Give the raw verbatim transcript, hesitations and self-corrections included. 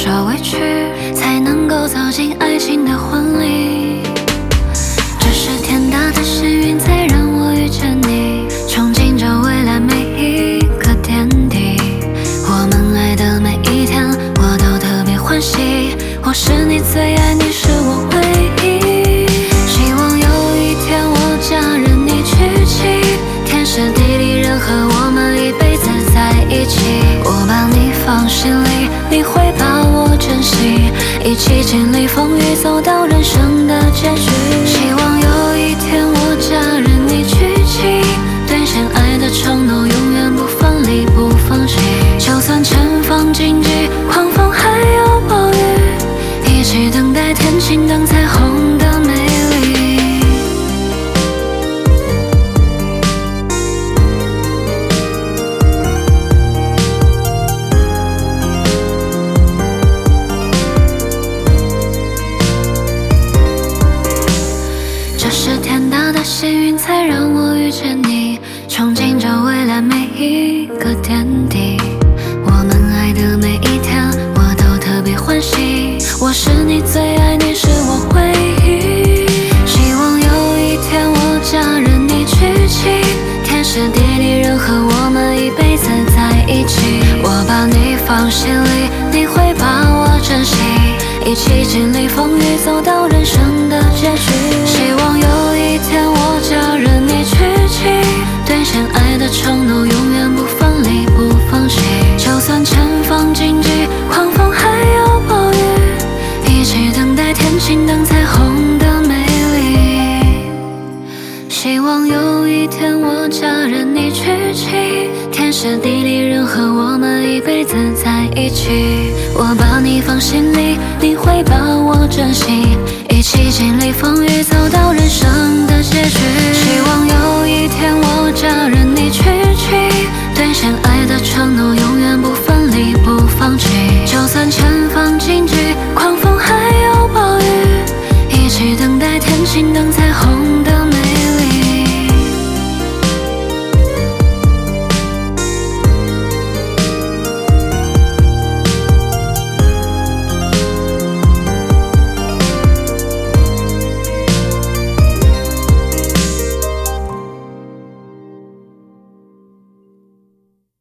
少委屈，才能够走进爱情的婚礼。这是天大的幸运，才让我遇见你，憧憬着未来每一个点滴。我们爱的每一天，我都特别欢喜。我是你最爱，你是我唯一。希望有一天我嫁人你娶妻，天时地利人和，我们一辈子在一起。我把你放心里，你会把我珍惜，一起经历风雨，走到人生的结局。希望有一天我嫁人你娶妻，兑现爱的承诺，永远不分离不放弃。就算前方荆棘狂风还有暴雨，一起等待天晴等彩虹的美丽。这是天大的幸运，才让我遇见你，憧憬着未来每一个点滴。我们爱的每一天，我都特别欢喜。我是你最爱，你是我唯一。希望有一天我嫁人你娶妻，天时地利人和，我们一辈子在一起。我把你放心里，你会把我珍惜，一起经历风雨，走到人生的结局。希望有一天我嫁人你娶妻，兑现爱的承诺，永远不分离不放弃。就算前方荆棘狂风还有暴雨，一起等待天晴等彩虹的美丽。希望有一天我嫁人你娶妻，天时地利人和，我们一辈子在一起。我把你放心里，你会把我珍惜，一起经历风雨，走到人生的结局。希望有一天我嫁人你娶妻，兑现爱的承诺，永远不分离不放弃。就算前